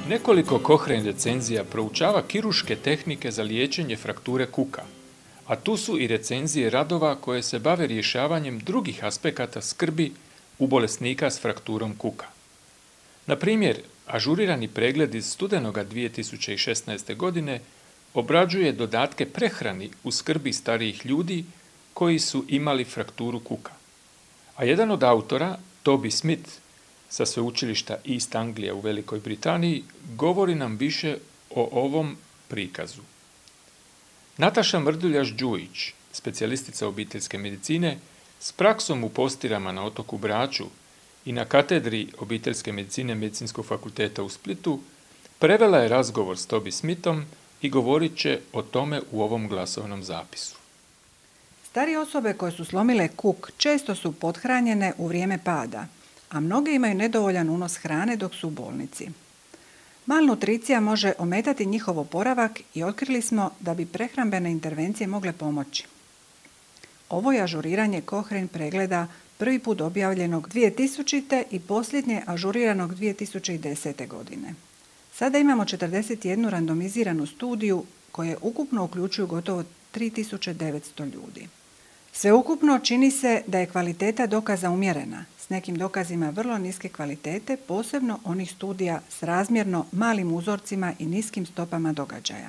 Nekoliko Cochrane recenzija proučava kirurške tehnike za liječenje frakture kuka, a tu su i recenzije radova koje se bave rješavanjem drugih aspekata skrbi u bolesnika s frakturom kuka. Na primjer, ažurirani pregled iz studenoga 2016. godine obrađuje dodatke prehrani u skrbi starijih ljudi koji su imali frakturu kuka. A jedan od autora, Toby Smith, sa sveučilišta East Anglia u Velikoj Britaniji, govori nam više o ovom prikazu. Nataša Mrduljaš-Đujić, specijalistica obiteljske medicine, s praksom u Postirama na otoku Braču i na katedri obiteljske medicine Medicinskog fakulteta u Splitu, prevela je razgovor s Toby Smithom i govorit će o tome u ovom glasovnom zapisu. Starije osobe koje su slomile kuk često su pothranjene u vrijeme pada, a mnoge imaju nedovoljan unos hrane dok su u bolnici. Malnutricija može ometati njihov oporavak i otkrili smo da bi prehrambene intervencije mogle pomoći. Ovo je ažuriranje Cochrane pregleda prvi put objavljenog 2000. i posljednje ažuriranog 2010. godine. Sada imamo 41 randomiziranu studiju koje ukupno uključuju gotovo 3900 ljudi. Sveukupno čini se da je kvaliteta dokaza umjerena, s nekim dokazima vrlo niske kvalitete, posebno onih studija s razmjerno malim uzorcima i niskim stopama događaja.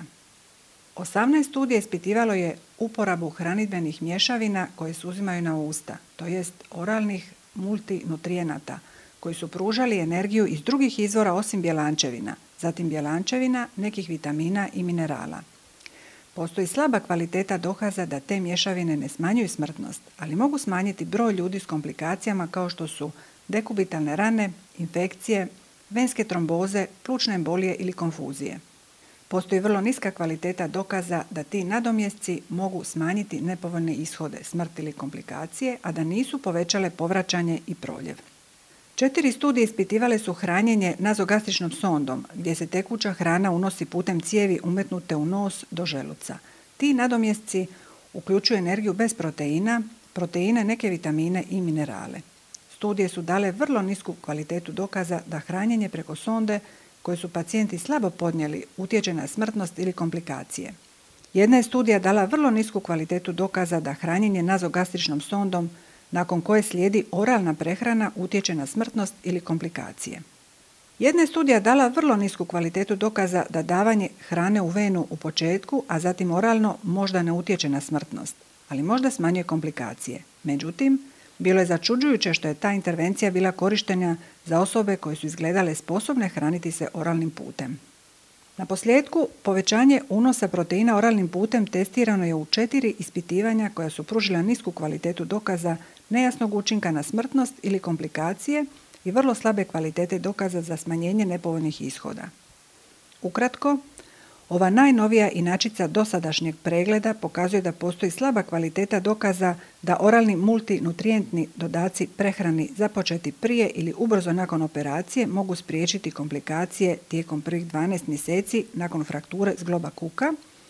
18 studija ispitivalo je uporabu hranidbenih mješavina koje se uzimaju na usta, to jest oralnih multinutrijenata, koji su pružali energiju iz drugih izvora osim bjelančevina, zatim bjelančevina, nekih vitamina i minerala. Postoji slaba kvaliteta dokaza da te mješavine ne smanjuju smrtnost, ali mogu smanjiti broj ljudi s komplikacijama kao što su dekubitalne rane, infekcije, venske tromboze, plućne embolije ili konfuzije. Postoji vrlo niska kvaliteta dokaza da ti nadomjesci mogu smanjiti nepovoljne ishode, smrt ili komplikacije, a da nisu povećale povraćanje i proljev. 4 studije ispitivale su hranjenje nazogastričnom sondom, gdje se tekuća hrana unosi putem cijevi umetnute u nos do želuca. Ti nadomjesci uključuju energiju bez proteina, proteine, neke vitamine i minerale. Studije su dale vrlo nisku kvalitetu dokaza da hranjenje preko sonde, koje su pacijenti slabo podnijeli, utječe na smrtnost ili komplikacije. Jedna je studija dala vrlo nisku kvalitetu dokaza da hranjenje nazogastričnom sondom, nakon koje slijedi oralna prehrana, utječe na smrtnost ili komplikacije. Jedna je studija dala vrlo nisku kvalitetu dokaza da davanje hrane u venu u početku, a zatim oralno, možda ne utječe na smrtnost, ali možda smanjuje komplikacije. Međutim, bilo je začuđujuće što je ta intervencija bila korištena za osobe koje su izgledale sposobne hraniti se oralnim putem. Na posljedku, povećanje unosa proteina oralnim putem testirano je u 4 ispitivanja koja su pružila nisku kvalitetu dokaza nejasnog učinka na smrtnost ili komplikacije i vrlo slabe kvalitete dokaza za smanjenje nepovoljnih ishoda. Ukratko, ova najnovija inačica dosadašnjeg pregleda pokazuje da postoji slaba kvaliteta dokaza da oralni multinutrijentni dodaci prehrani započeti prije ili ubrzo nakon operacije mogu spriječiti komplikacije tijekom prvih 12 mjeseci nakon frakture zgloba kuka,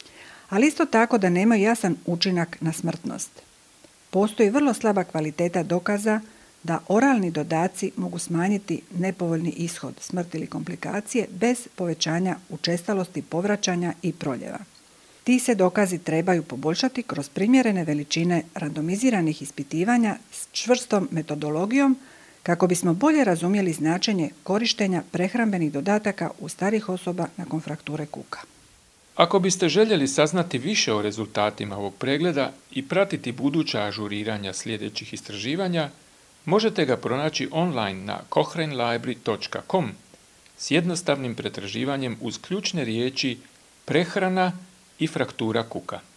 ali isto tako da nemaju jasan učinak na smrtnost. Postoji vrlo slaba kvaliteta dokaza da oralni dodaci mogu smanjiti nepovoljni ishod, smrt ili komplikacije bez povećanja učestalosti povraćanja i proljeva. Ti se dokazi trebaju poboljšati kroz primjerene veličine randomiziranih ispitivanja s čvrstom metodologijom kako bismo bolje razumjeli značenje korištenja prehrambenih dodataka u starijih osoba nakon frakture kuka. Ako biste željeli saznati više o rezultatima ovog pregleda i pratiti buduća ažuriranja sljedećih istraživanja, možete ga pronaći online na cochranelibrary.com s jednostavnim pretraživanjem uz ključne riječi prehrana i fraktura kuka.